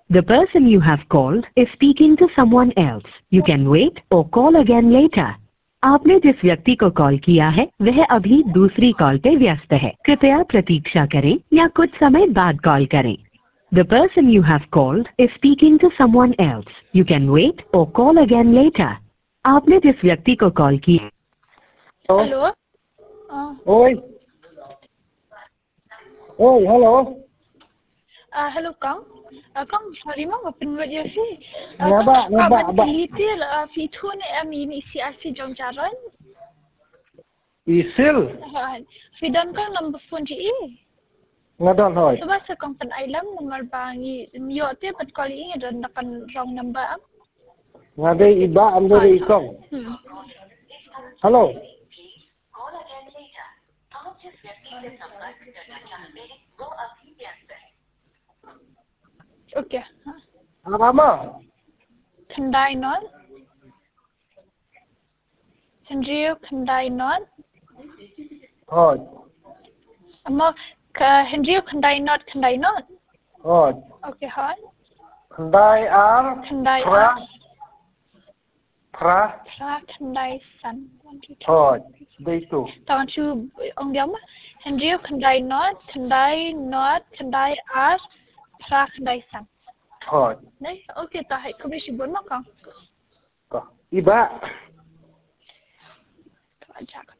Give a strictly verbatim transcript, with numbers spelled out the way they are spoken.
The person you have called is speaking to someone else. You can wait or call again later. आपने जिस व्यक्ति को कॉल किया है वह अभी दूसरी कॉल पे व्यस्त है. कृपया प्रतीक्षा करें या कुछ समय बाद कॉल करें. The person you have called is speaking to someone else. You can wait or call again later. आपने जिस व्यक्ति को कॉल किया. Hello. Uh, Oi. Oi, hello. uh, hello Kang. Uh, Kang, sorry mah open buat je si. Ya, Abah, ya, Abah, Abah. Detail uh, fitur ni am ini si asi jom jaran. Isil. Uh, Fidan Kang number phone je. Ngadon hoy. Sebab sa Kang pen ailam nomor bangi. Yo te pat kali ini dan nakan wrong number am. Ngade iba amde ikong. Hmm. Hello. Okay. Apa? Khandai non. Henry Khandai non. Hoy. Amma Henry Khandai not Khandai non. Hoy. Okay, hon. Khandai ar. Khandai Pra. ar. Pra. Pra Khandai san. Hoy. Đây tu. Tahu tu ông dia mah Henry Khandai not Khandai not Khandai ar. Pra Khandai san. Hoy. Đấy, ok ta hãy không biết sự bốn mắc không? Ko. Iba. Các bạn chắc